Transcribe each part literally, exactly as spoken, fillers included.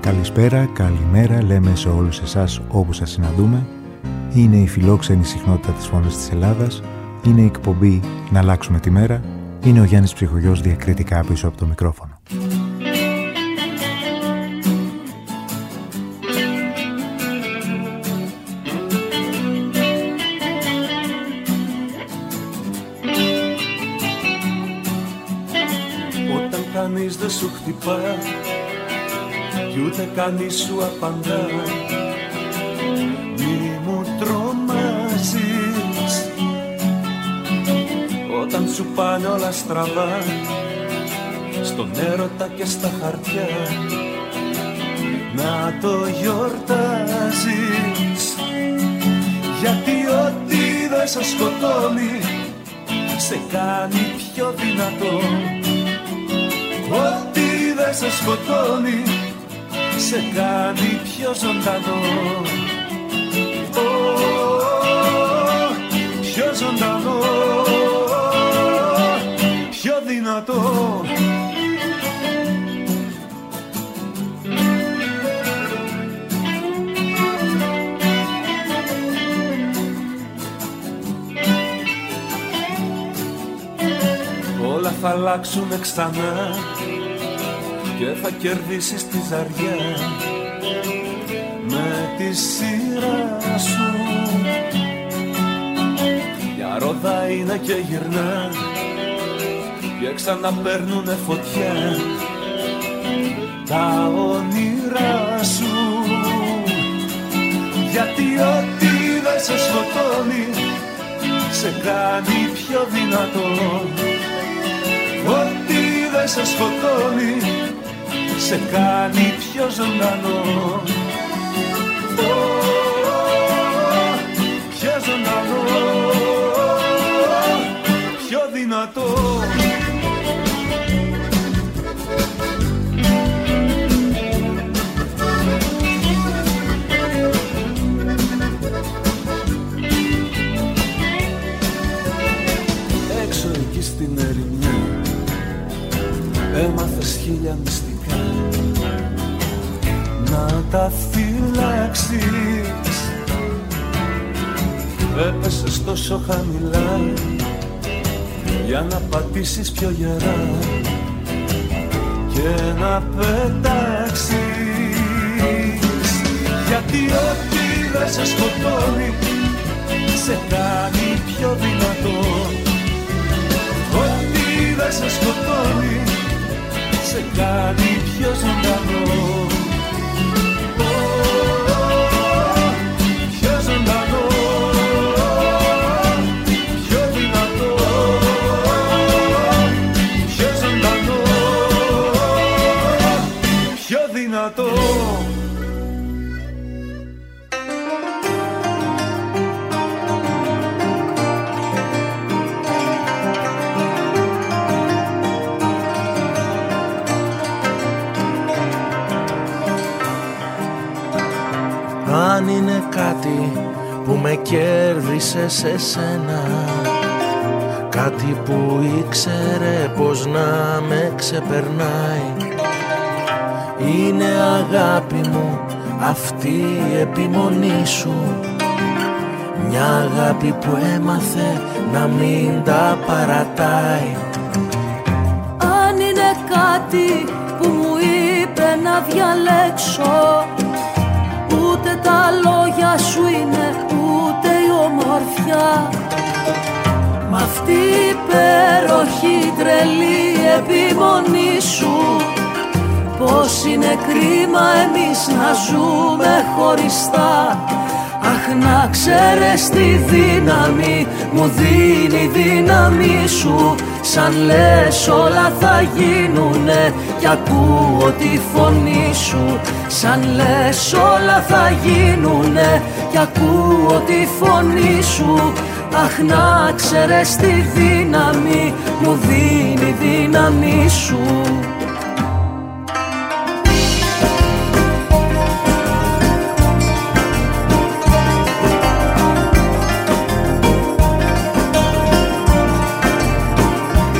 Καλησπέρα, καλημέρα, λέμε σε όλους εσάς όπου σας συναντούμε. Είναι η φιλόξενη συχνότητα της Φωνής της Ελλάδας. Είναι η εκπομπή «Να αλλάξουμε τη μέρα». Είναι ο Γιάννης Ψυχογιός διακριτικά πίσω από το μικρόφωνο. Όταν κανείς δεν σου χτυπά κι ούτε κανείς σου απαντά, μη μου τρομάζεις. Όταν σου πάνε όλα στραβά, στον έρωτα και στα χαρτιά, να το γιορτάζεις. Γιατί ό,τι δεν σε σκοτώνει σε κάνει πιο δυνατό. Ό,τι δεν σε σκοτώνει σε κάνει πιο ζωντανό. Oh, πιο ζωντανό, πιο δυνατό. Όλα θα αλλάξουνε ξανά και θα κερδίσεις τη ζαριά με τη σειρά σου. Μια ρόδα είναι και γυρνά και ξαναπαίρνουνε φωτιά τα όνειρά σου. Γιατί ό,τι δεν σε σκοτώνει σε κάνει πιο δυνατό. Ό,τι δεν σε σκοτώνει σε κάνει πιο ζωντανό. Oh, πιο ζωντανό, πιο δυνατό. Έξω εκεί στην ερημιά έμαθες χίλια μυστικά να τα φυλάξεις. Έπεσες τόσο χαμηλά για να πατήσεις πιο γερά και να πετάξεις. Γιατί ό,τι δεν σε σκοτώνει σε κάνει πιο δυνατό. Ό,τι δεν σε σκοτώνει σε κάνει πιο ζωντανό. Αν είναι κάτι που με κέρδισε σε σένα, κάτι που ήξερε πως να με ξεπερνάει, είναι αγάπη μου αυτή η επιμονή σου. Μια αγάπη που έμαθε να μην τα παρατάει. Αν είναι κάτι που μου είπε να διαλέξω, ούτε τα λόγια σου είναι, ούτε η ομορφιά. Μ' αυτή η υπέροχη τρελή επιμονή σου, πως είναι κρίμα εμείς να ζούμε χωριστά. Αχ, να ξέρεις τη δύναμη μου δίνει η δύναμη σου. Σαν λες όλα θα γίνουνε κι ακούω τη φωνή σου. Σαν λες όλα θα γίνουνε κι ακούω τη φωνή σου. Αχ, να ξέρεις τη δύναμη μου δίνει η δύναμη σου.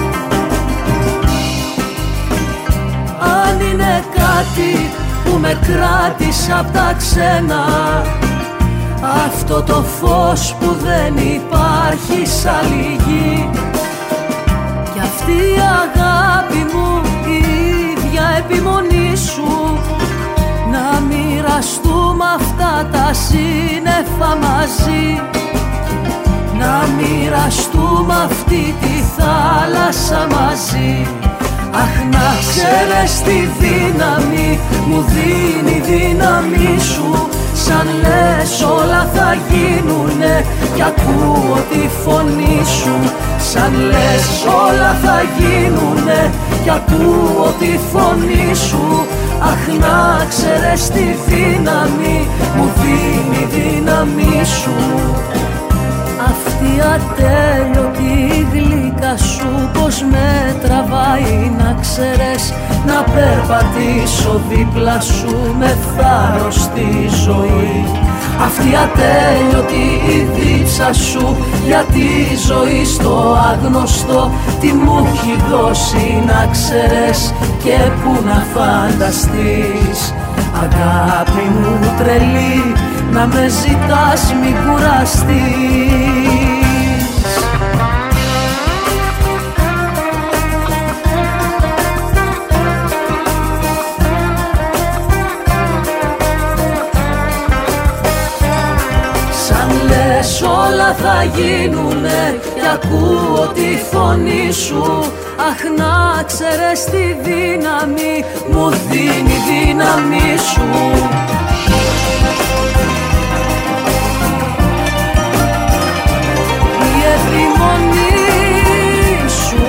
που με κράτησα απ' τα ξένα αυτό το φως που δεν υπάρχει σ' άλλη γη. Κι αυτή η αγάπη μου, η ίδια επιμονή σου, να μοιραστούμε αυτά τα σύννεφα μαζί, να μοιραστούμε αυτή τη θάλασσα μαζί. Αχ, να ξέρεις τη δύναμη μου δίνει η δύναμη σου, σαν λες όλα θα γίνουνε κι ακούω τη φωνή σου, σαν λες όλα θα γίνουνε κι ακούω τη φωνή σου. Αχ, να ξέρεις τη δύναμη μου δίνει η δύναμη σου. Αυτή ατέλειωτη γλυκά σου πως με τραβάει, να ξέρεις, να περπατήσω δίπλα σου με θάρρος στη ζωή. Αυτή ατέλειωτη η δίψα σου για τη ζωή στο άγνωστο, τι μου έχει δώσει να ξέρεις και που να φανταστείς. Αγάπη μου τρελή, να με ζητάς μη κουραστείς. Σαν λες όλα θα γίνουνε κι ακούω τη φωνή σου. Αχ, να ξέρεις τη δύναμη μου δίνει η δύναμη σου. Η επιμονή σου.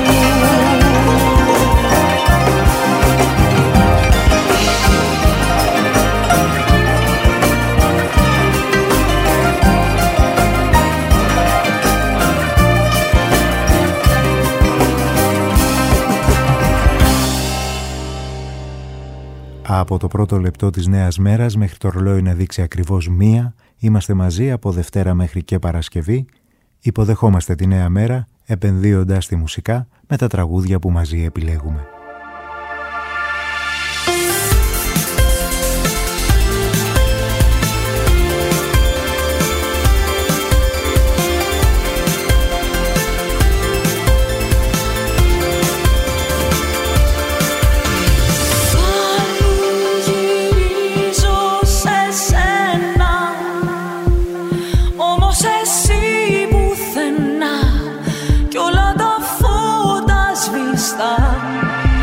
Από το πρώτο λεπτό της νέας μέρας μέχρι το ρολόι να δείξει ακριβώς μία, είμαστε μαζί από Δευτέρα μέχρι και Παρασκευή. Υποδεχόμαστε τη νέα μέρα επενδύοντας τη μουσικά με τα τραγούδια που μαζί επιλέγουμε. Κι όλα τα φώτα σβηστά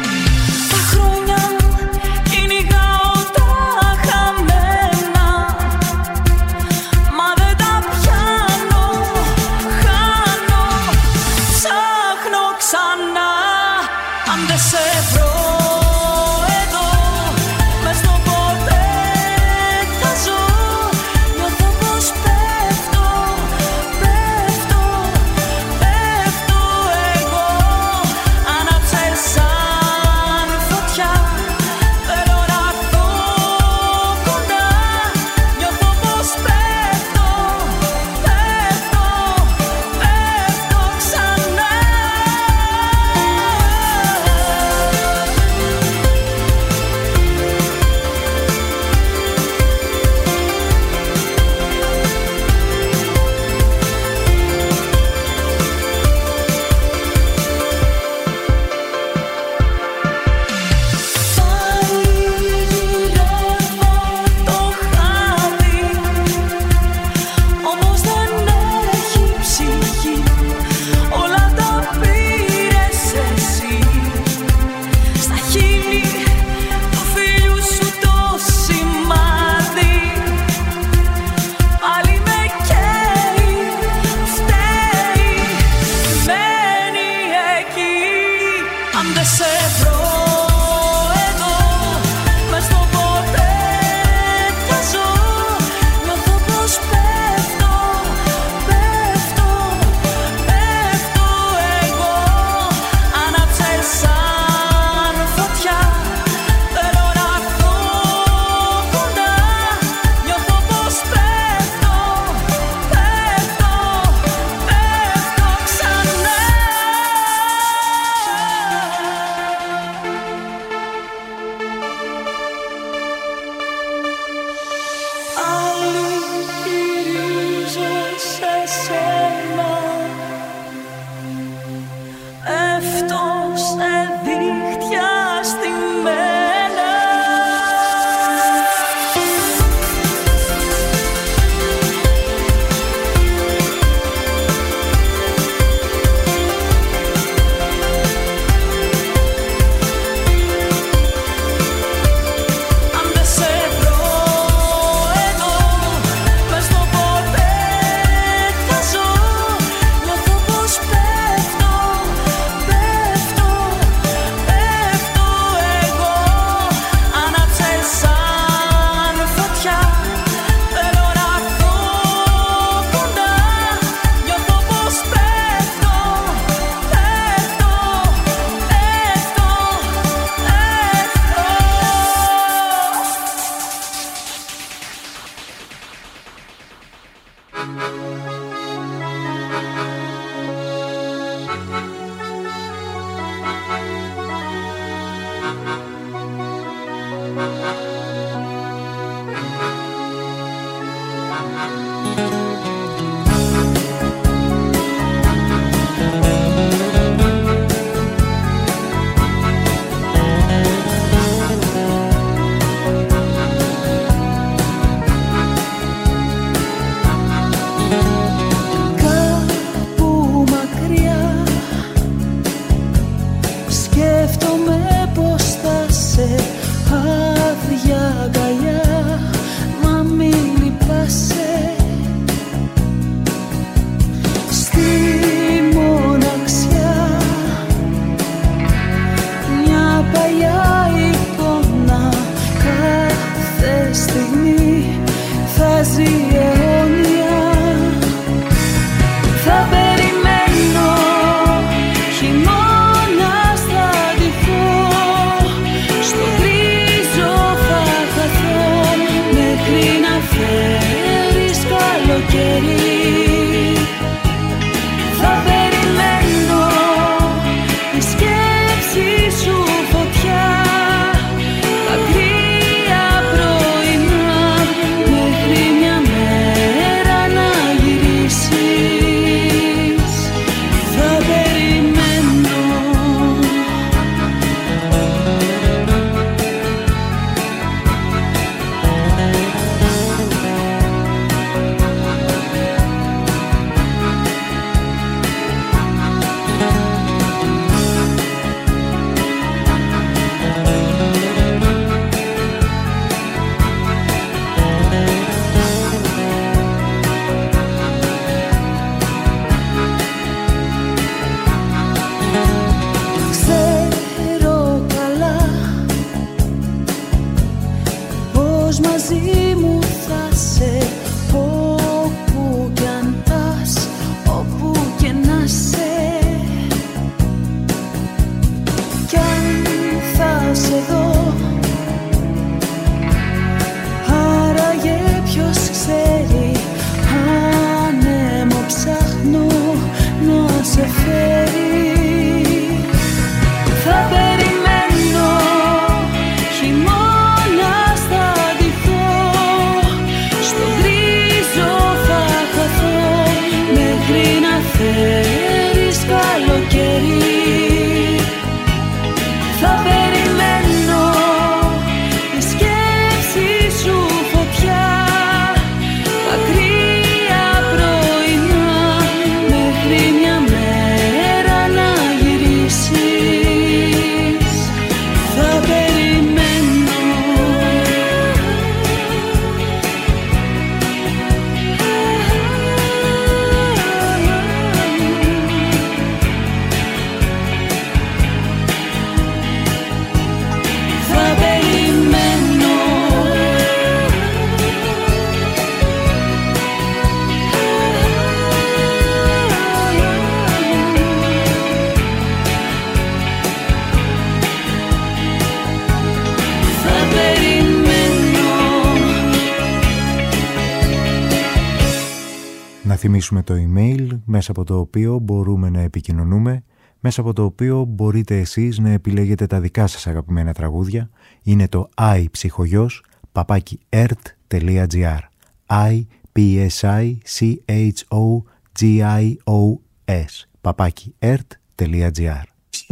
Να θυμίσουμε το email μέσα από το οποίο μπορούμε να επικοινωνούμε, μέσα από το οποίο μπορείτε εσείς να επιλέγετε τα δικά σας αγαπημένα τραγούδια. Είναι το iPsychogos παπάκι ερτ τελεία τζι άρ i p s i c h o g i o s παπάκι ερτ τελεία τζι άρ.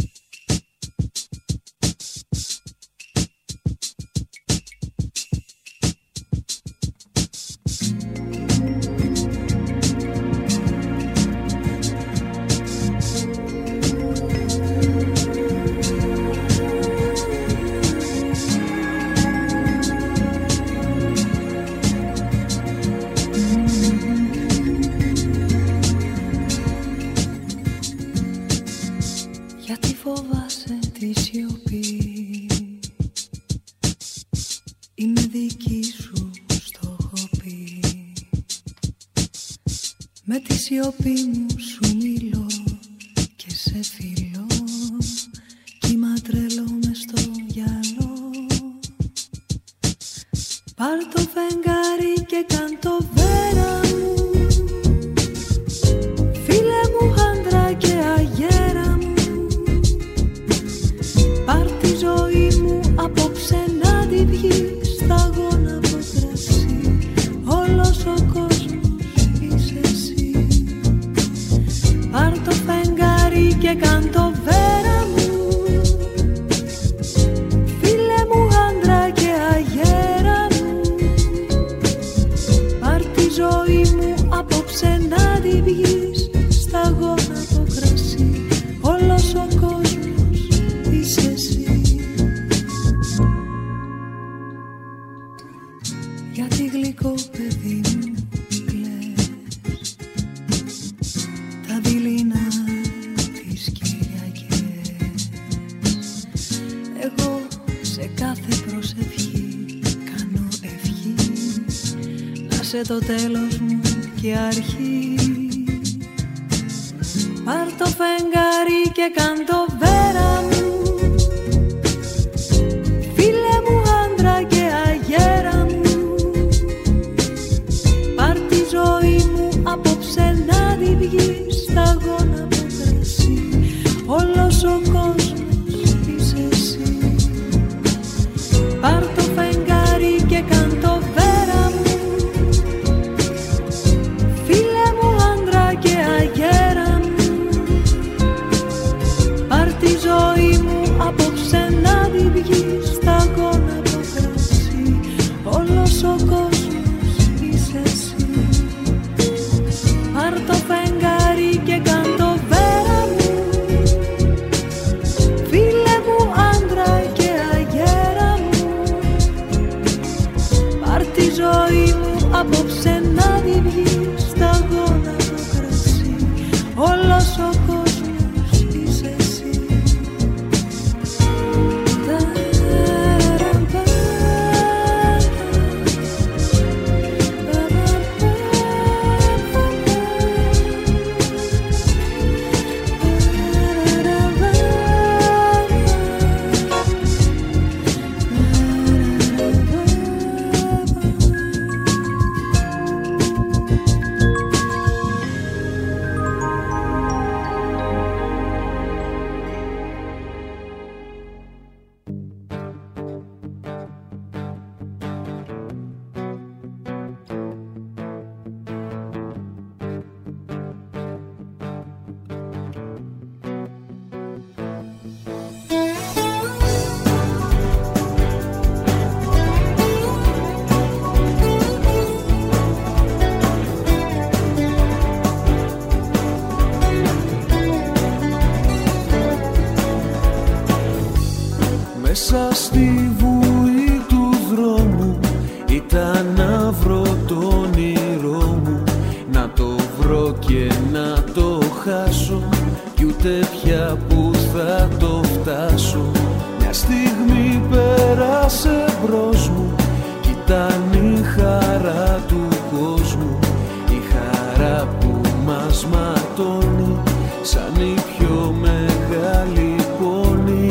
Σιωπή μου σου μιλώ και σε φιλώ, κύμα τρελό μες στο γυαλό. Πάρ' το φεγγάρι και κάν' το βέρα μου και κάντο βέρα μου, φίλε μου άντρα και αγέρα μου, πάρ' τη ζωή μου απόψε να τη βγεις, σταγόνα το κρασί, όλος ο κόσμος είσαι εσύ. Γιατί γλυκό παιδί μου κλαις τα δειλινά τις Κυριακές, εγώ σε κάθε προσευχή κάνω ευχή να σε το τέλος μου και αρχή. Πάρ' το φεγγάρι και κάν' το βέρα μου, φίλε μου άντρα και αγέρα μου, πάρ' τη ζωή μου απόψε να τη βγεις, σταγόνα από κρασί, όλος ο κόσμος είσαι εσύ. Πάρ' το φεγγάρι και κάν' το βέρα μου, φίλε μου άντρα και αγέρα μου, πάρ' τη ζωή μου απόψε να τη βγεις, σταγόνα από κρασί, όλος ο κόσμος είσαι εσύ. Πάρ' το φεγγάρι και κάν' το βέρα μου, φίλε μου άντρα και αγέρα μου, πάρ' τη ζωή μου απόψε να τη βγεις, σταγόνα από κρασί, όλος ο κόσμος είσαι εσύ. Μέσα στη βουή του δρόμου ήταν να βρω το όνειρό μου, να το βρω και να το χάσω, κι ούτε πια που θα το φτάσω. Μια στιγμή πέρασε μπρος μου κι ήταν η χαρά του κόσμου, η χαρά που μας ματώνει σαν η πιο μεγάλη πόνη.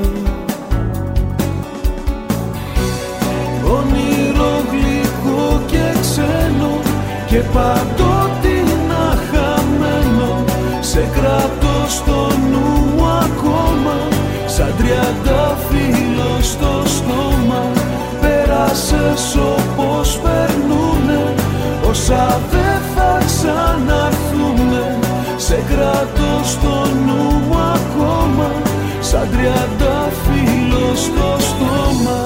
Όνειρο γλυκό και ξένο και παντότινα χαμένο, σε κρατώ στο νου ακόμα, σαν τριαντάφυλλο στο στόμα. Πέρασες όπως περνούνε όσα δεν θα ξαναρθούνε, σε κρατώ στο νου ακόμα, σαν τριαντάφυλλο στο στόμα.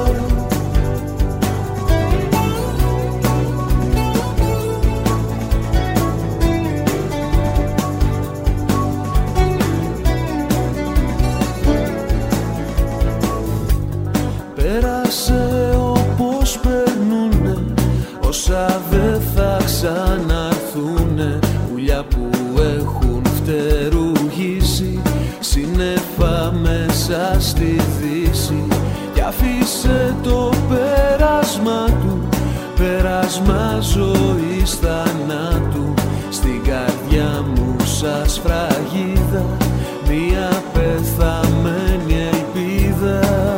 Πέρασε όπως περνούνε όσα δεν θα ξαναρθούνε, πουλιά που έχουν φτερουγήσει σύννεφα μέσα στη δύση, κι αφήσε το πέρασμα του, πέρασμα ζωής θανάτου, στην καρδιά μου σαν σφραγίδα μια πεθαμένη ελπίδα.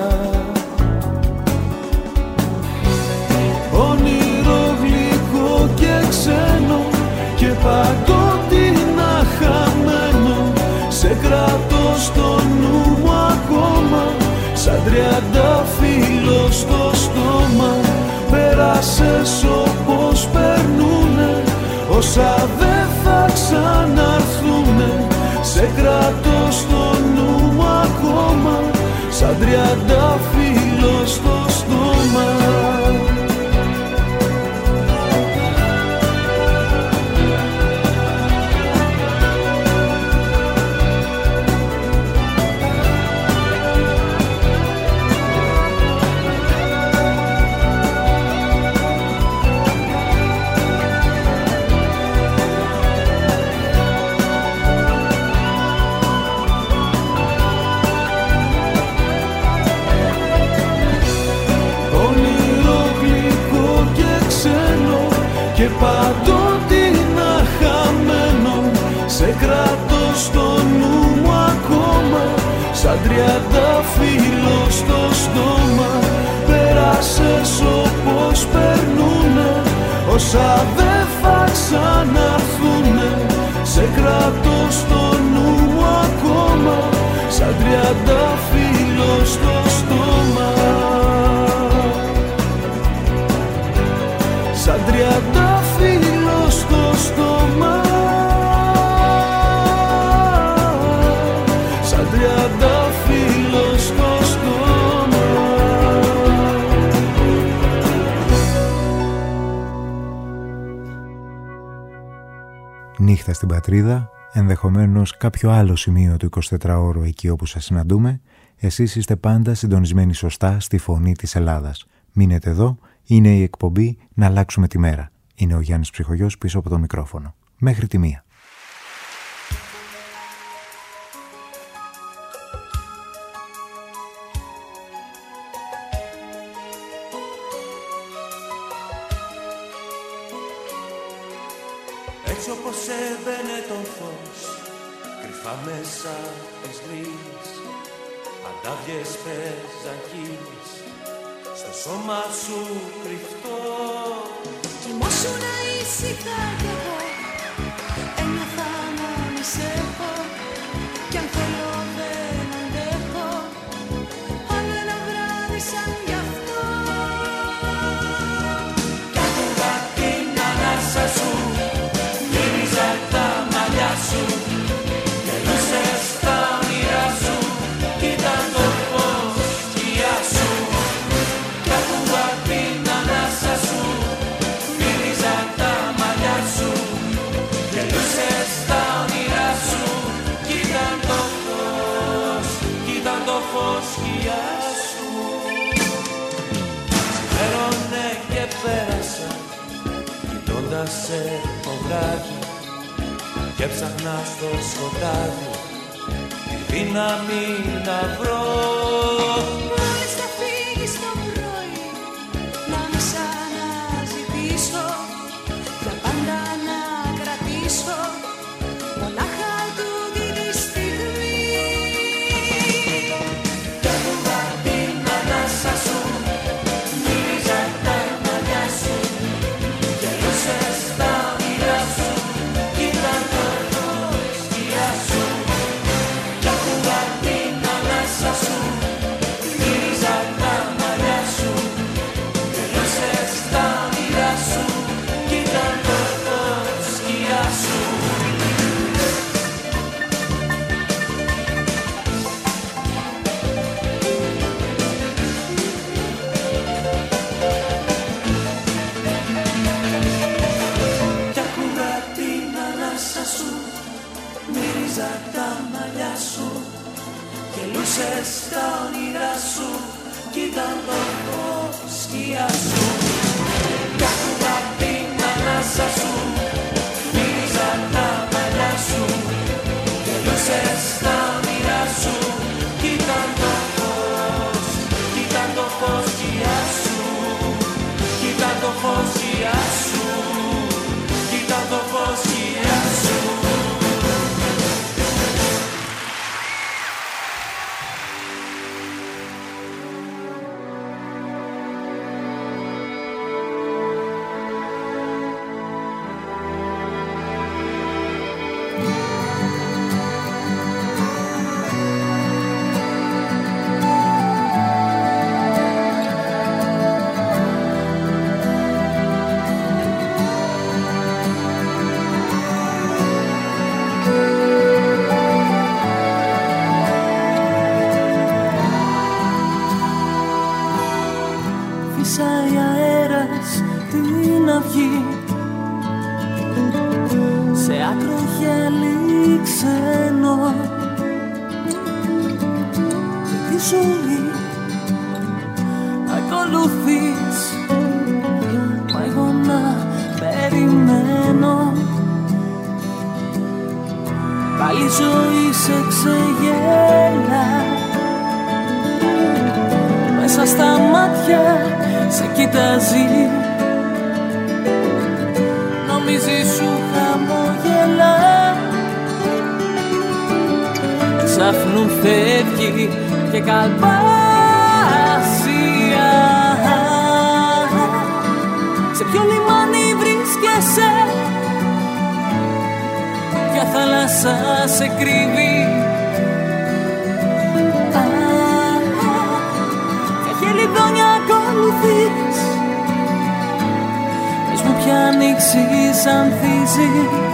Όνειρο γλυκό και ξένο και παντότινα χαμένο, σε κρατώ στο νου μου ακόμα, σαν τριαντάφυλλο στο στόμα. Πέρασες όπως περνούνε όσα δεν θα ξαναρθούνε, σε σε κρατώ στο νου μου ακόμα, σαν τριαντάφυλλο στο στόμα. Και παντότινα χαμένο, σε κρατώ στο νου μου ακόμα, σαν τριαντάφυλλο στο στόμα. Πέρασες όπως περνούνε όσα δεν θα ξαναρθούνε, σε κρατώ στο νου μου ακόμα, σαν τριαντάφυλλο στο στόμα. Σαν τριαντάφυλλο στο στόμα, σαν τριαντάφυλλο στο στόμα. Νύχτα στην πατρίδα, ενδεχομένως κάποιο άλλο σημείο του εικοσιτετράωρου εκεί όπου σας συναντούμε, εσείς είστε πάντα συντονισμένοι σωστά στη φωνή της Ελλάδας. Μείνετε εδώ. Είναι η εκπομπή «Να αλλάξουμε τη μέρα». Είναι ο Γιάννης Ψυχογιός πίσω από το μικρόφωνο. Μέχρι τη μία. Έτσι όπως έμπαινε το φως, κρυφά μέσα τις γρίλες, αντάβιες παίζαν κύλες, στο σώμα σου κρυφτό. Κοιμώσουνα ήσυχα κι εγώ, ένιωθα να μη σε έχω, κι αν θέλω δεν αντέχω, άλλο ένα βράδυ σαν γι' αυτό. Κι άκουγα την ανάσα σου, μύριζα τα μαλλιά σου, γελούσες τα όνειρά σου, ήταν το φως σκιά σου. Κι άκουγα την ανάσα σου, μύριζα τα μαλλιά σου, γελούσες τα όνειρά σου, ήταν το φως, ήταν το φως σκιά σου. Ξημέρωνε και πέρασα, κοιτώντας σε φωγγάκι, και ψάχνα στο σκοτάδι τη δύναμη να βρω. Μόλις θα φύγεις το πρωί, να μη σ' αναζητήσω, για πάντα να κρατήσω μονάχα τούτη τη στιγμή. Κι άκουγα την ανάσα σου, μύριζα τα μαλλιά σου, γελούσες τα όνειρά σου, ήταν το φως σκιά σου. Κι άκουγα την ανάσα σου, μύριζα τα μαλλιά σου, γελούσες τα όνειρά σου, ήταν το φως σκιά σου. Κι άκουγα την ανάσα σου, μύριζα τα μαλλιά σου, γελούσες τα όνειρά σου, κι ήταν το φως σκιά σου. Κι άκουγα την ανάσα σου, μύριζα τα μαλλιά σου, γελούσες τα όνειρά σου, κι ήταν το φως, κι ήταν το φως σκιά σου, κι ήταν το φως σκιά σου, κι ήταν το φως σκιά σου. να βγει σε άκρο χέλι ξένο και τη ζωή ακολουθείς, μα εγώ να περιμένω. Πάλι ζωή σε ξεγέλα, μέσα στα μάτια σε κοιτάζει, νομίζει σου χαμογελά. Ξαφνού φεύγει και καλπάσει. Σε ποιο λιμάνι βρίσκεσαι, ποια θάλασσα σε κρύβει, ποια χελιδόνια ακολουθείς, πες μου ποια ανοίξη ανθίζει.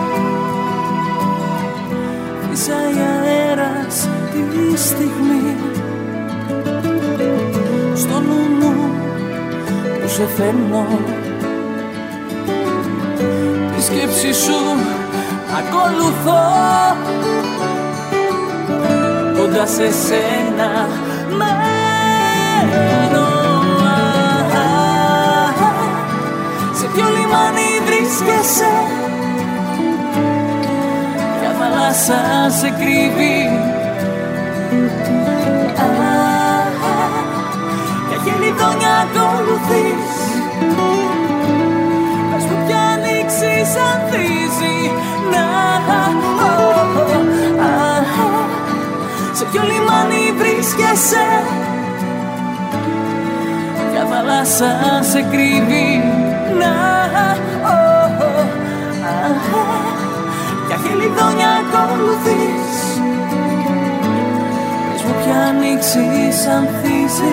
Φύσαει αέρας τη στιγμή στο νου μου που σε φέρνω. Τη σκέψη σου ακολουθώ, κοντά σε σένα μένω. Σε ποιο λιμάνι βρίσκεσαι, ποια θάλασσα σε κρύβει, ποια χελιδόνια ακολουθείς, πες μου ποια ανοίξη ανθίζει. Σε ποιο λιμάνι βρίσκεσαι, ποια θάλασσα σε κρύβει, ποια χελιδόνια ακολουθείς, πες μου ποια ανοίξη ανθίζει.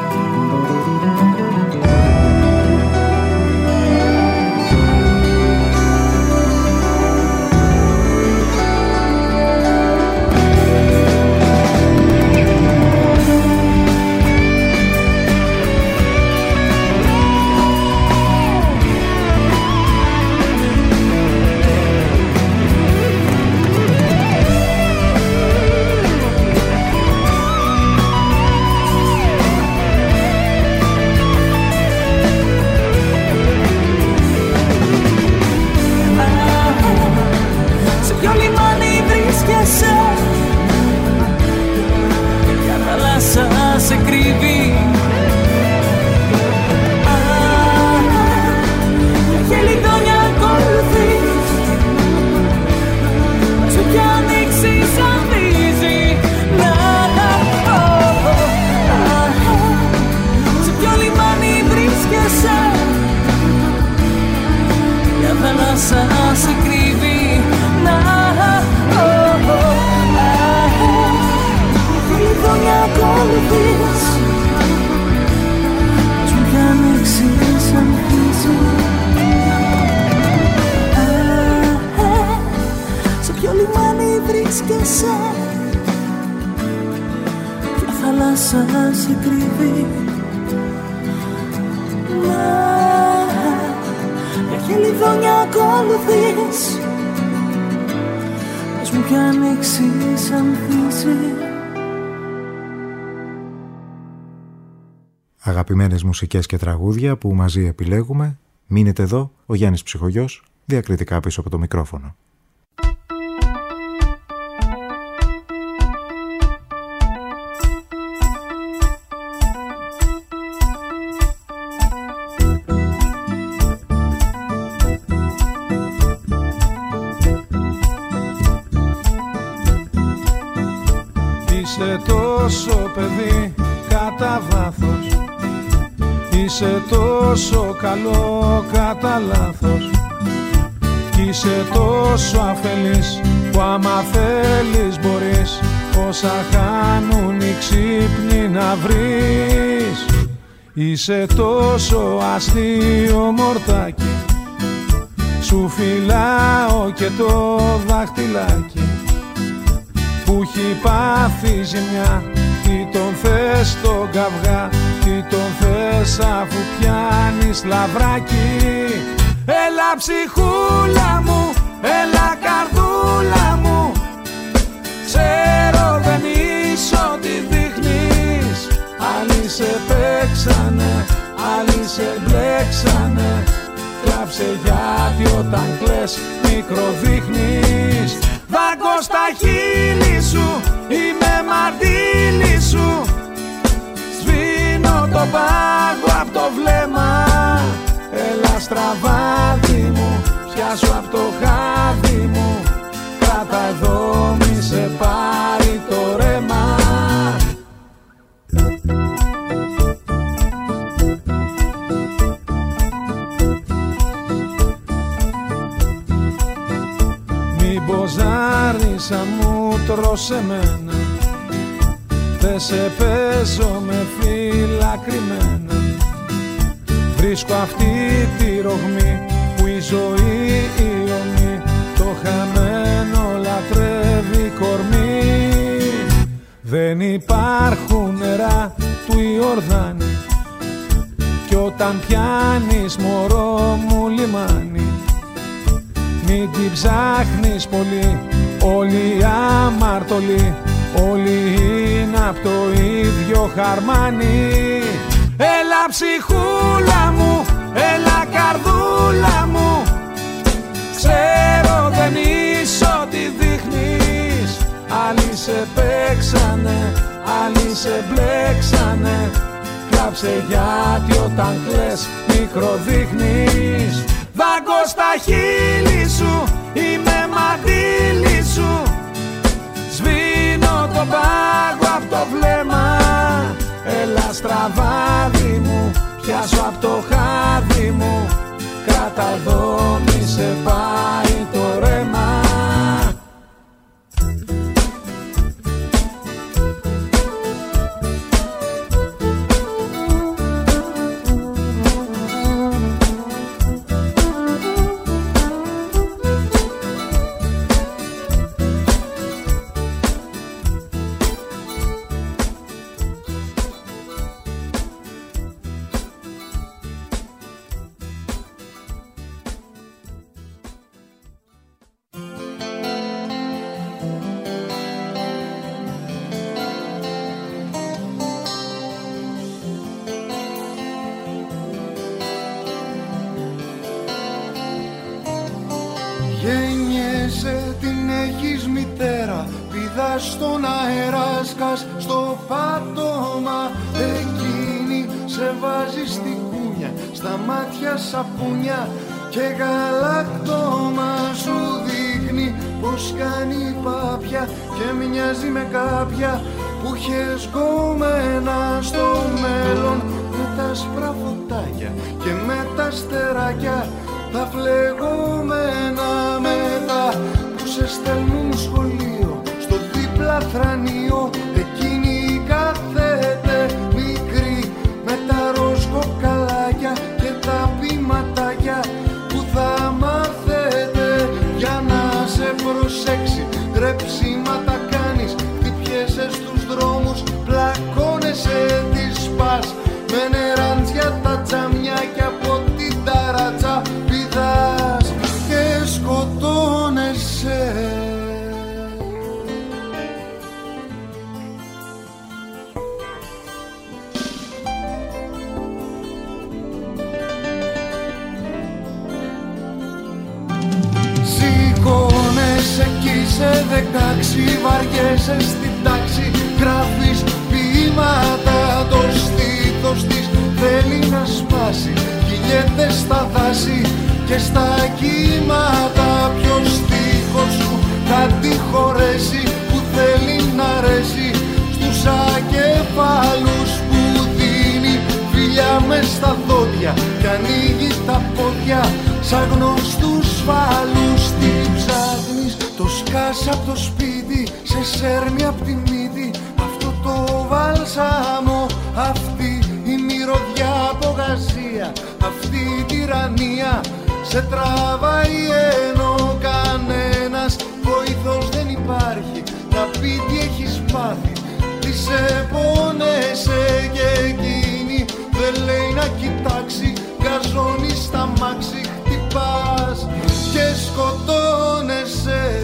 Σε κρύβει, ποια χελιδόνια ακολουθείς, πες μου ποια ανοίξη ανθίζει. Σε ποιο λιμάνι βρίσκεσαι, ποια θάλασσα σε κρύβει, χελιδόνια ακολουθείς, πες μου ποια ανοίξη ανθίζει. Σε ποιο λιμάνι βρίσκεσαι, ποια θάλασσα σε κρύβει, ποια χελιδόνια ακολουθείς, πες μου ποια ανοίξη ανθίζει. Αγαπημένες μουσικές και τραγούδια που μαζί επιλέγουμε. Μείνετε εδώ, ο Γιάννης Ψυχογιός, διακριτικά πίσω από το μικρόφωνο. Είσαι τόσο παιδί κατά βάθος, είσαι τόσο καλό κατά λάθος, κι είσαι τόσο αφελής που άμα θέλεις μπορείς όσα χάνουν οι ξύπνοι να βρεις. Είσαι τόσο αστείο μορτάκι, σου φυλάω και το δάχτυλάκι που έχει πάθει ζημιά. Τι τον θες τον καυγά, τι τον θες αφού πιάνεις λαβράκι. Έλα ψυχούλα μου, έλα καρδούλα μου. Ξέρω δεν είσαι ό,τι δείχνεις. Άλλοι σε παίξανε, άλλοι σε μπλέξανε. Κλάψε γιατί όταν κλαις μικροδείχνεις. Δάγκω στα χείλη σου, είμαι μαρτύρι σου. Σβήνω το πάγο απ' το βλέμμα. Έλα στραβάδι μου, πιάσου απ' το χάδι μου. Κράτα εδώ μη σε πάρει το ρέμα. Μήπως άρνησα μου τρως εμένα. Δε σε παίζω με φύλλα κρυμμένα. Βρίσκω αυτή τη ρογμή που η ζωή η ομή. Το χαμένο λατρεύει κορμί. Δεν υπάρχουν νερά του Ιορδάνη. Κι όταν πιάνεις μωρό μου λιμάνι. Μην την ψάχνεις πολύ, όλοι αμαρτωλοί. Όλοι είναι απ' το ίδιο χαρμάνι. Έλα ψυχούλα μου, έλα καρδούλα μου. Ξέρω δεν είσαι ό,τι δείχνεις. Άλλοι σε παίξανε, άλλοι σε μπλέξανε. Κλάψε γιατί όταν κλαις μικροδείχνεις. Δάγκω στα χείλη σου, είμαι μαντήλι σου. Σβήνω το πάγο απ' το βλέμμα. Έλα στραβάδι μου, πιάσω απ' το χάδι μου. Κράτα εδώ μη σε πάει το ρέμα. Γέννιεσαι, την έχεις μητέρα. Πηδάς στον αέρα, σκάς στο πάτωμα. Εκείνη σε βάζει στην κούνια, στα μάτια σαπούνια και γαλακτόμα. Σου δείχνει πως κάνει πάπια και μοιάζει με κάποια που είχες γκόμενα στο μέλλον. Με τα σπραβωτάκια και με τα στεράκια, τα φλεγόμενα μετά που σε στέλνουν σχολείο, στο δίπλα θρανείο. Εκείνη κάθεται μικρή με τα ροζ κοκαλάκια και τα πηματάκια που θα μάθετε για να σε προσέξει. Ρεψίματα κάνεις, χτυπιέσαι στους δρόμους, πλακώνεσαι, τις σπάς με νεράντια τα τζαμιά και από την ταράτσα πηδάς και σκοτώνεσαι. Σηκώνεσαι κι είσαι δεκάξι, βαριέσαι στην τάξη, γράφεις ποίηματα, το στήθος της θέλει να σπάσει. Κυλιέται στα δάση και στα κύματα. Ποιος στίχος σου θα τη χωρέσει, που θέλει να αρέσει στους ακεφάλους που δίνει φιλιά μες στα δόντια κι ανοίγει τα πόδια σαν γνωστούς φάλους. Τι ψάχνεις, το σκάς απ' το σπίτι, σε σέρνει απ' τη μύτη αυτό το βάλσαμο, αυτή η μυρωδιά απογασία, αυτή η τυραννία σε τραβάει ενώ κανένας βοηθός δεν υπάρχει να πει τι έχεις πάθει. Τι σε πόνεσαι και εκείνη δεν λέει να κοιτάξει, γκαζώνει στα μάξι, χτυπάς σκοτώνεσαι.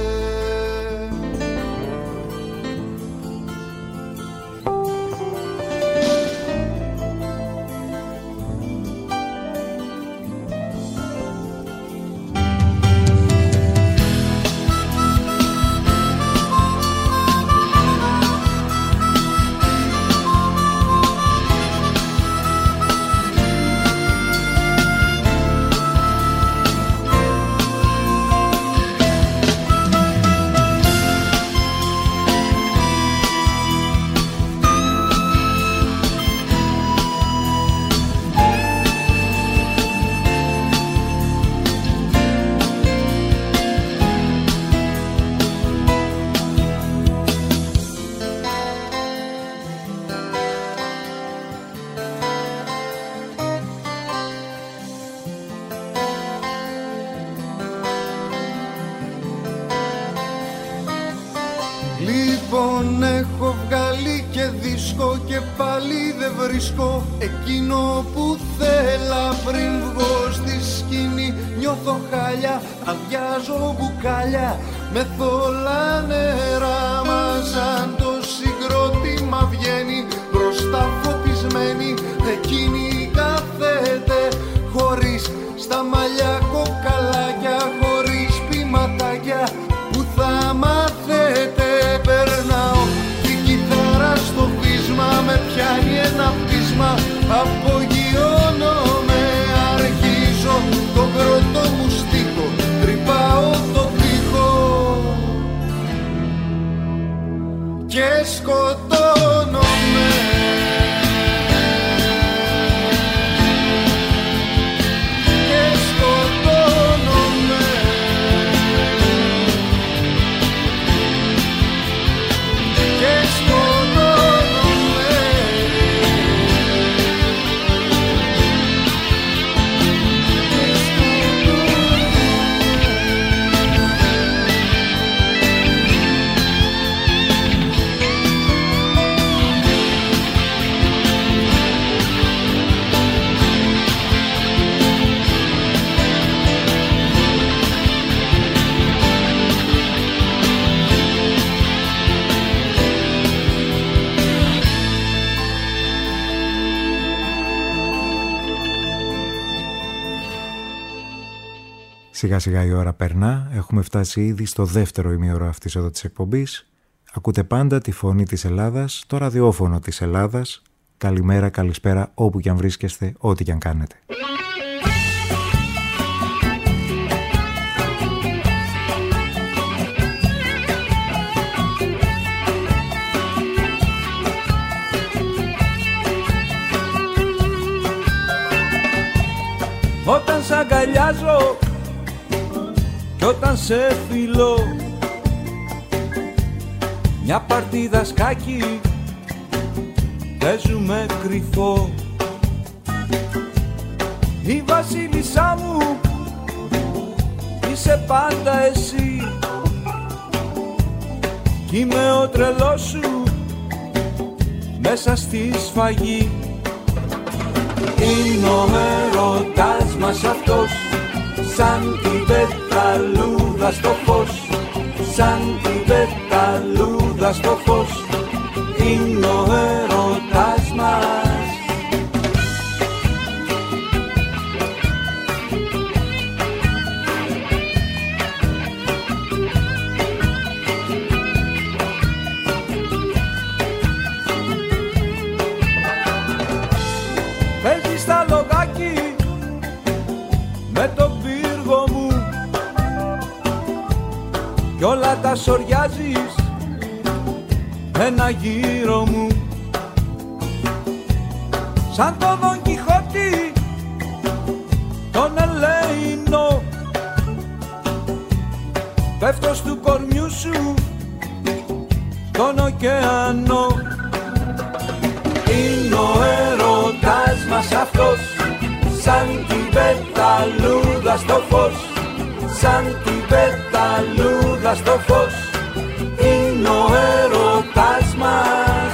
Λοιπόν έχω βγάλει και δίσκο και πάλι δεν βρίσκω εκείνο που θέλα. Πριν βγω στη σκηνή νιώθω χάλια, αδειάζω μπουκάλια με θολά νερά. Μα σαν το συγκρότημα βγαίνει μπροστά φωτισμένη, εκείνη κάθεται χωρίς στα μαλλιά κοκαλάκια, χωρίς ποιηματάκια που θα μάθετε. Περνάω την κιθάρα στο πείσμα, με πιάνει ένα πείσμα, απογειώνομαι, αρχίζω τον πρώτο μου στίχο, τρυπάω το τοίχο και σκοτώνομαι. Σιγά σιγά η ώρα περνά, έχουμε φτάσει ήδη στο δεύτερο ημίωρο αυτής εδώ της εκπομπής. Ακούτε πάντα τη φωνή της Ελλάδας, το ραδιόφωνο της Ελλάδας. Καλημέρα, καλησπέρα, όπου κι αν βρίσκεστε, ό,τι κι αν κάνετε. Όταν σ' αγκαλιάζω κι όταν σε φιλώ, μια παρτίδα σκάκι παίζουμε κρυφό. Η βασίλισσά μου είσαι πάντα εσύ κι είμαι ο τρελός σου μέσα στη σφαγή. Είναι ο έρωτας μας αυτός, σαν την πεταλούδα στο φως, σαν την πεταλούδα στο φως, είναι ο έρωτας μας. Παίζεις στα λογάκι με τον πύργο μου κι όλα τα σοριάζεις ένα γύρο μου, σαν το Δον Κιχώτη τον Ελεηνό. Πέφτω στου κορμιού σου τον ωκεανό. Είναι ο έρωτας μας αυτός, σαν την πεταλούδα στο φως, σαν την πεταλούδα στο φως, είναι ο έρωτας μας.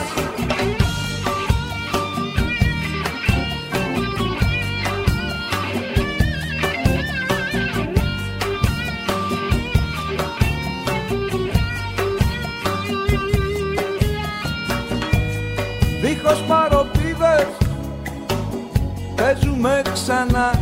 βρούμε ξανά.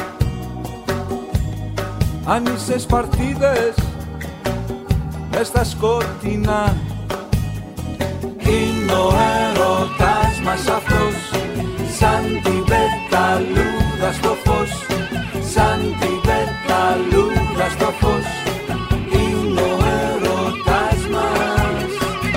Αν είσαι σπαρτίδες μες στα σκοτεινά. Είναι ο έρωτας μας αυτός, σαν την πεταλούδα στο φως, σαν την πεταλούδα στο φως. Είναι ο έρωτας μας.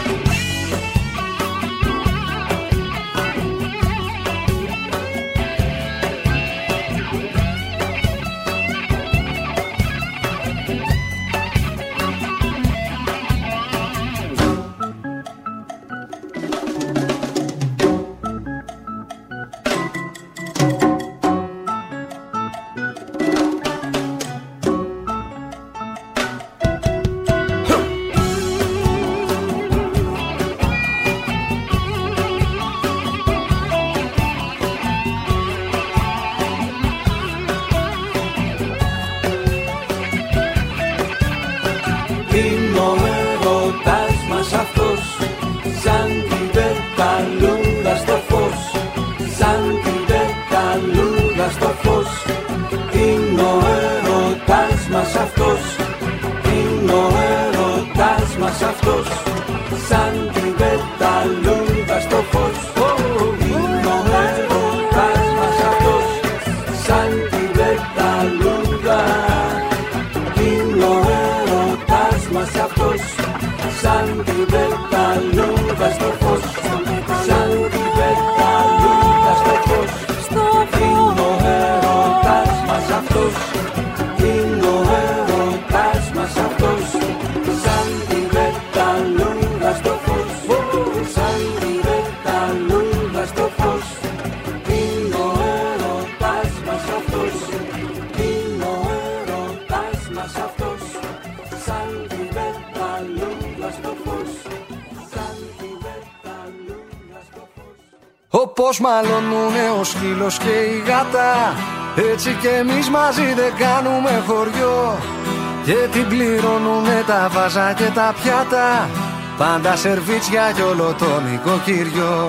Όπως μαλώνουνε ο σκύλος και η γάτα, έτσι κι εμείς μαζί δεν κάνουμε χωριό. Και την πληρώνουνε τα βάζα και τα πιάτα, πάντα σερβίτσια κι όλο το νοικοκυριό.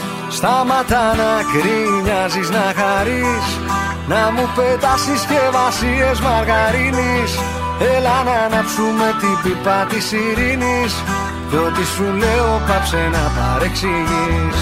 Σταματά να κρίνιαζεις, να χαρείς, να μου πετάς συσκευασίες μαργαρίνης. Έλα να ανάψουμε την πίπα της ειρήνης, κι ό,τι σου λέω πάψε να παρεξηγείς.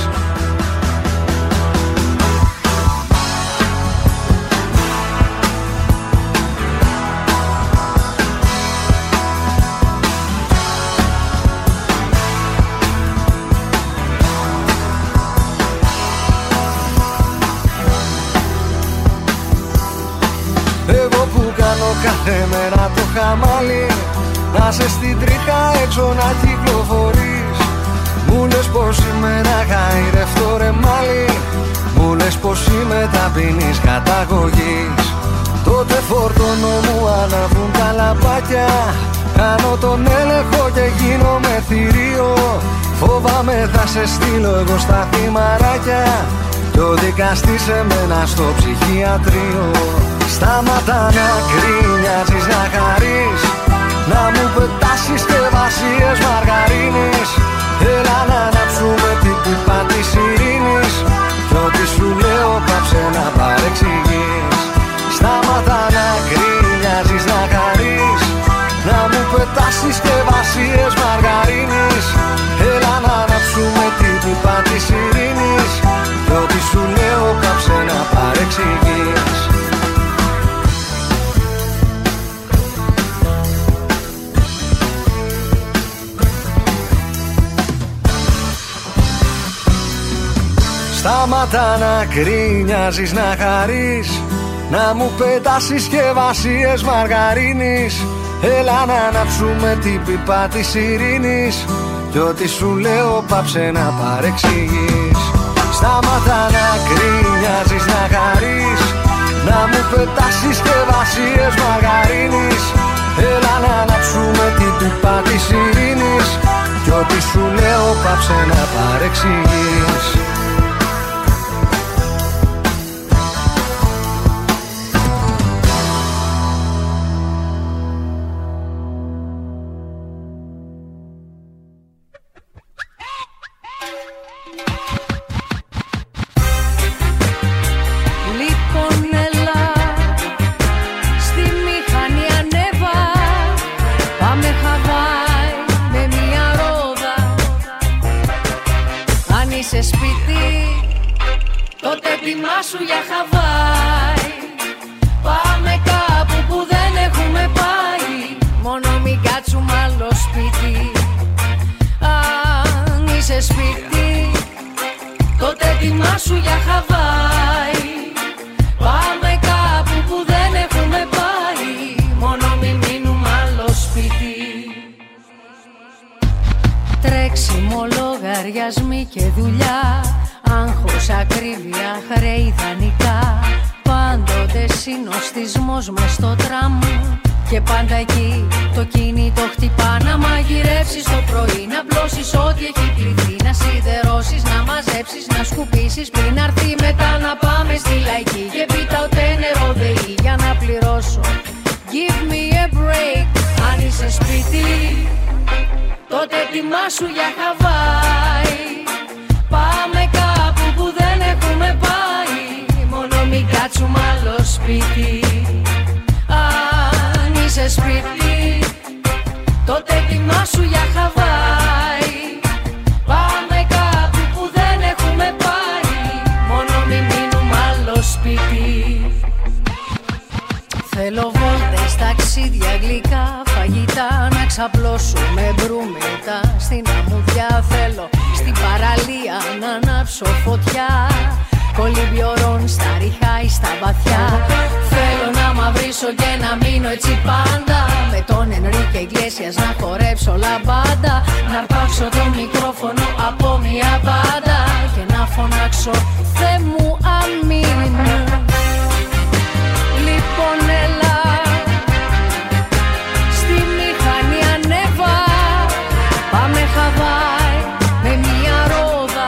Κάθε μέρα το χαμάλι, να σε στην τρίχα έξω να κυκλοφορείς. Μου λες πως είμαι να γαϊρευτώ ρε μάλι, μου λες πως είμαι ταπεινής καταγωγής. Τότε φορτώνω μου αναβούν τα λαμπάκια, κάνω τον έλεγχο και γίνομαι θηρίο. Φοβάμαι θα σε στείλω εγώ στα θυμαράκια, κι ο δικαστής εμένα στο ψυχιατρίο. Σταματά να κρίνιαζεις, να χαρείς, να μου πετάς συσκευασίες μαργαρίνης. Έλα να ανάψουμε την πίπα της ειρήνης, κι ό,τι σου λέω πάψε να παρεξηγείς. Σταματά να κρίνιαζεις, να χαρείς, να μου πετάς συσκευασίες μαργαρίνης. Έλα να ανάψουμε την πίπα της ειρήνης, κι ό,τι σου λέω πάψε να παρεξηγείς. Σταματά να κρίνιαζεις, να χαρείς, να μου πετάς συσκευασίες μαργαρίνης. Έλα να ανάψουμε την πίπα της ειρήνης, κι ό,τι σου λέω πάψε να παρεξηγείς. Σταματά να κρίνιαζεις, να χαρείς, να μου πετάς συσκευασίες μαργαρίνης. Έλα να ανάψουμε την πίπα της ειρήνης, κι ό,τι σου λέω πάψε να παρεξηγείς. Λοιπόν ετοιμάσου για Χαβάη. Πάμε κάπου που δεν έχουμε πάει. Μόνο μην κάτσουμε άλλο σπίτι. Αν είσαι σπίτι, τότε ετοιμάσου για Χαβάη. Πάμε κάπου που δεν έχουμε πάει. Μόνο μην μείνουμε άλλο σπίτι. Τρέξιμο, λογαριασμοί και δουλειά, άγχος, ακρίβεια, χρέη, δανεικά. Πάντοτε συνοστισμός μες στο τραμ. Και πάντα εκεί το κινητό χτυπά. Να μαγειρεύσεις το πρωί, να πλώσεις ό,τι έχει πληθεί. Να σιδερώσεις, να μαζέψεις, να σκουπίσεις. Πριν αρθεί μετά να πάμε στη λαϊκή. Και πίτα ούτε νερό δεή για να πληρώσω. Give me a break. Αν είσαι σπίτι, τότε ετοιμάσου για Χαβάη. Πάμε κάπου που δεν έχουμε πάει. Μόνο μην κάτσουμε άλλο σπίτι. Αν είσαι σπίτι, τότε ετοιμάσου για Χαβάη. Πάμε κάπου που δεν έχουμε πάει. Μόνο μην μείνουμε άλλο σπίτι. Θέλω βόλτες, ταξίδια, γλυκά, φαγητά. Να ξαπλώσουμε μπρούμητα στην αμμουδιά. Θέλω στην παραλία να ανάψω φωτιά. Κολυμπιορών στα ριχά ή στα βαθιά. Θέλω να μαυρίσω και να μείνω έτσι πάντα. Με τον Ενρίκε Ιγκλέσιας να χορέψω λαμπάντα. Να αρπάξω το μικρόφωνο από μια μπάντα. Και να φωνάξω Θεέ μου αμήν. Λοιπόν έλα, στη μηχανή ανέβα. Πάμε Χαβάη με μια ρόδα.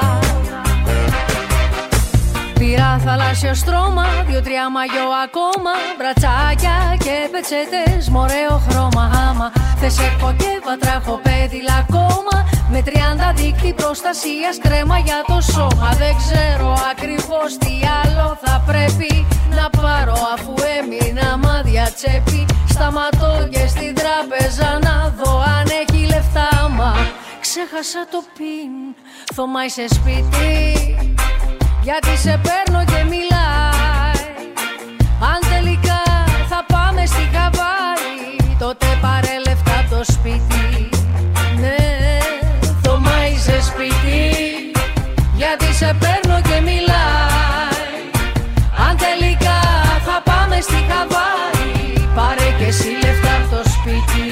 Πήρα θαλάσσιο στρώμα, δύο-τρία μαγιό ακόμα. Μπρατσάκια και πετσέτες, μ' ωραίο χρώμα. Άμα θες έχω και βατραχοπέδιλα ακόμα. Με τριάντα δίκτυ προστασίας, κρέμα για το σώμα. Δεν ξέρω ακριβώς τι άλλο θα πρέπει να πάρω, αφού έμεινα μάδια τσέπη. Σταματώ και στην τράπεζα να δω αν έχει λεφτά. Μα ξέχασα το πιν. Θωμά είσαι σπίτι, γιατί σε παίρνω και μιλάει. Αν τελικά θα πάμε στη Χαβάη, τότε πάρε λεφτά από το σπίτι. Ναι, Θωμά είσαι σπίτι, γιατί σε παίρνω και μιλάει. Αν τελικά θα πάμε στη Χαβάη, πάρε και εσύ λεφτά από το σπίτι.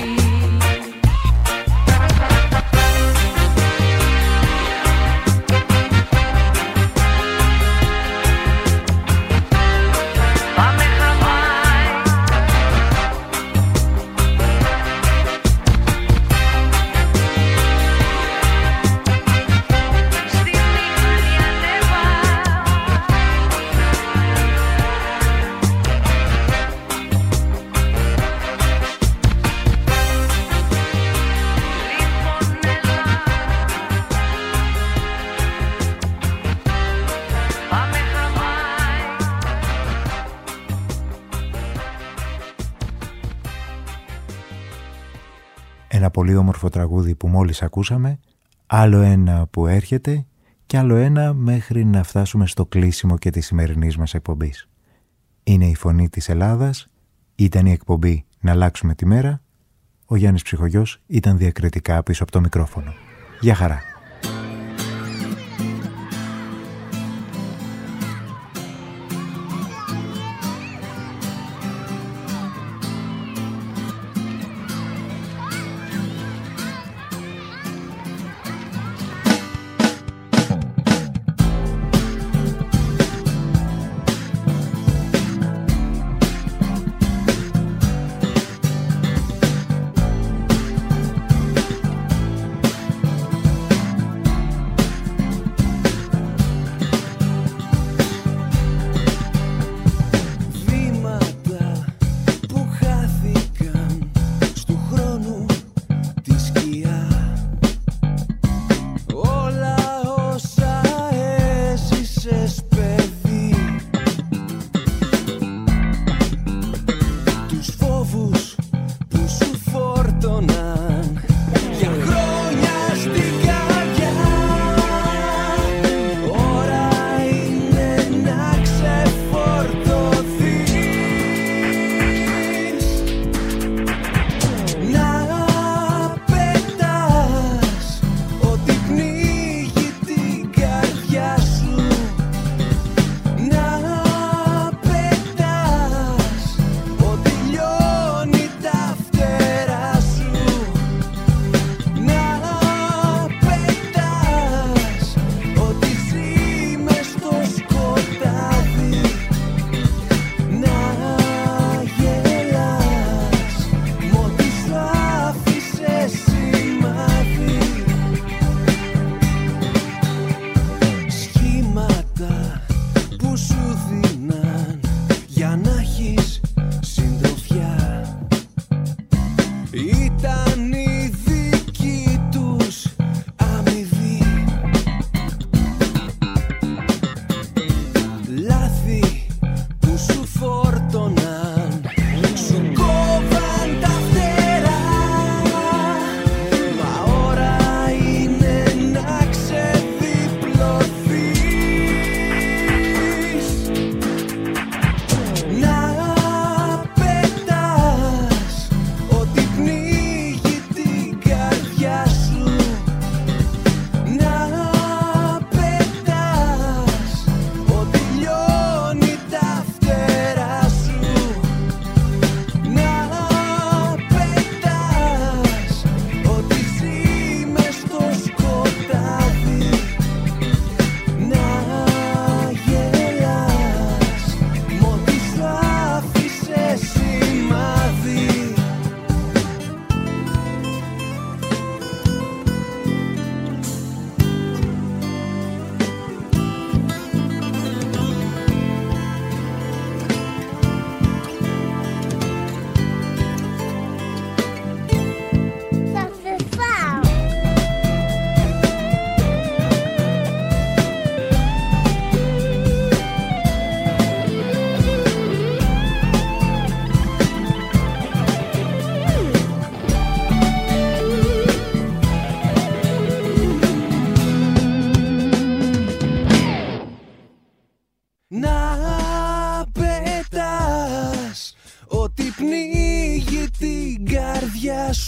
Ένα πολύ όμορφο τραγούδι που μόλις ακούσαμε, άλλο ένα που έρχεται και άλλο ένα μέχρι να φτάσουμε στο κλείσιμο και της σημερινής μας εκπομπής. Είναι η Φωνή της Ελλάδας, ήταν η εκπομπή «Να αλλάξουμε τη μέρα». Ο Γιάννης Ψυχογιός ήταν διακριτικά πίσω από το μικρόφωνο. Γεια χαρά.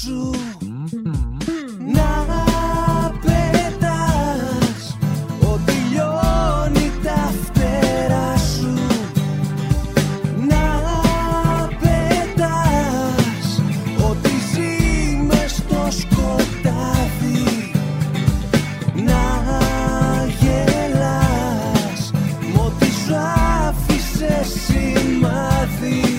σου. Να πετάς ότι λιώνει τα φτερά σου. Να πετάς ότι ζει μες στο σκοτάδι. Να γελάς μ' ό,τι σου άφησε σημάδι.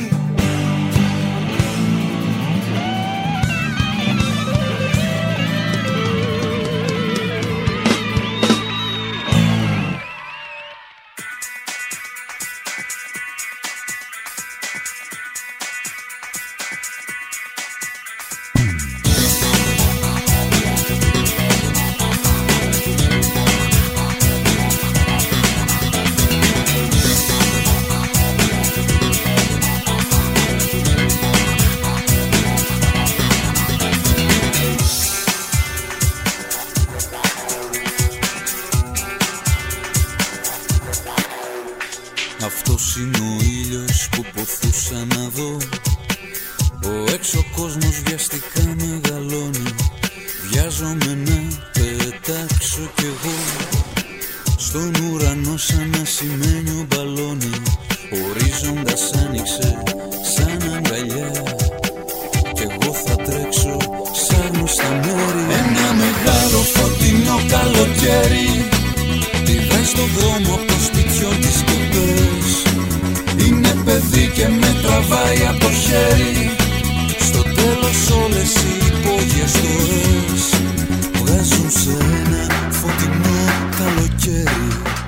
Αυτός είναι ο ήλιος που ποθούσα να δω. Ο έξω κόσμος βιαστικά μεγαλώνει. Βιάζομαι να πετάξω κι εγώ στον ουρανό σαν ασημένιο μπαλόνι. Ορίζοντας άνοιξε σαν αγκαλιά κι εγώ θα τρέξω σαν στα μέρη. Ένα μεγάλο φωτεινό καλοκαίρι πηδάει στον δρόμο από το σπιτιό της και πες. Είναι παιδί και με τραβάει από το χέρι. Στο τέλος όλες οι υπόγειες τοές βγάζουν σε ένα φωτεινό καλοκαίρι.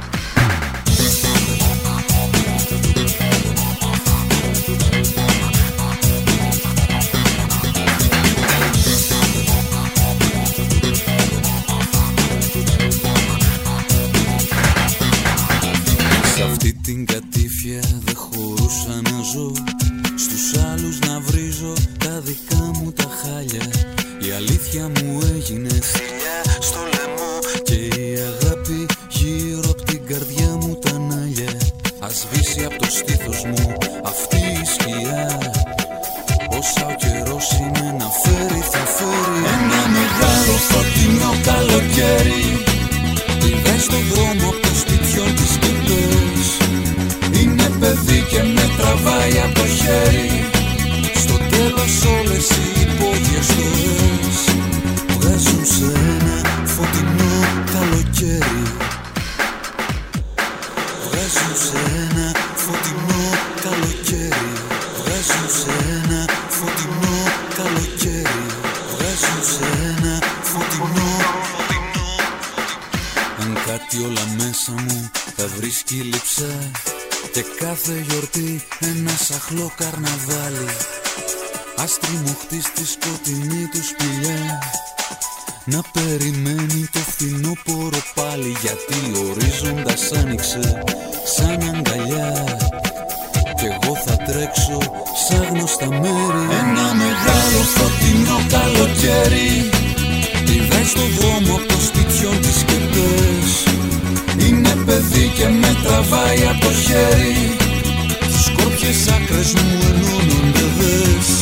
Σ' αυτή την κατήφια δεν χωρούσα να ζω. Στους άλλους να βρίζω τα δικά μου τα χάλια. Η αλήθεια μου έγινε θηλιά στο λαιμό και η αγάπη γύρω απ' την καρδιά μου τα νάλια. Ας σβήσει απ' το στήθος μου αυτή η σκιά. Όσα ο καιρός είναι να φέρει θα φέρει. Ένα μεγάλο φωτεινό καλοκαίρι πηδάει στον δρόμο από το σπιτιό της και πες. Είναι παιδί και με τραβάει από το χέρι. Στο τέλος όλες οι υπόγειες τοές βγάζουν σε ένα φωτεινό καλοκαίρι. Βγάζουν σε ένα φωτεινό καλοκαίρι. Βγάζουν σε ένα φωτεινό καλοκαίρι. Βγάζουν σε ένα φωτεινό. Αν κάτι όλα μέσα μου θα βρίσκει λειψά και κάθε γιορτή ένα σαχλό καρναβάλι. Ας τριμωχτεί στη σκοτεινή του σπηλιά να περιμένει το φθινόπωρο πάλι. Γιατί ορίζοντας άνοιξε σαν αγκαλιά κι εγώ θα τρέξω σαν γνωστά μέρη. Ένα μεγάλο φωτεινό καλοκαίρι πηδάει στον δρόμο από το σπιτιό της και πες. Είναι παιδί και με τραβάει από το χέρι. Τις σκόρπιες άκρες μου ενώνονται δες.